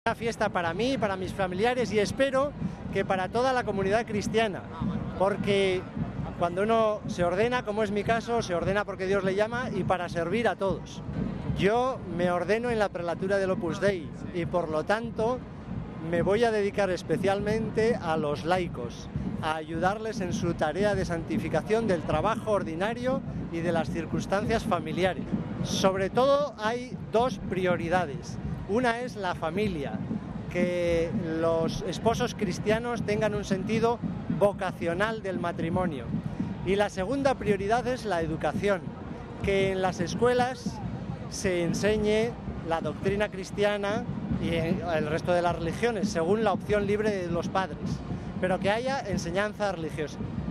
Una fiesta para mí, para mis familiares y espero que para toda la comunidad cristiana, porque cuando uno se ordena, como es mi caso, se ordena porque Dios le llama y para servir a todos. Yo me ordeno en la prelatura del Opus Dei y por lo tanto me voy a dedicar especialmente a los laicos, a ayudarles en su tarea de santificación del trabajo ordinario y de las circunstancias familiares. Sobre todo hay dos prioridades. Una es la familia, que los esposos cristianos tengan un sentido vocacional del matrimonio. Y la segunda prioridad es la educación, que en las escuelas se enseñe la doctrina cristiana y el resto de las religiones, según la opción libre de los padres, pero que haya enseñanza religiosa.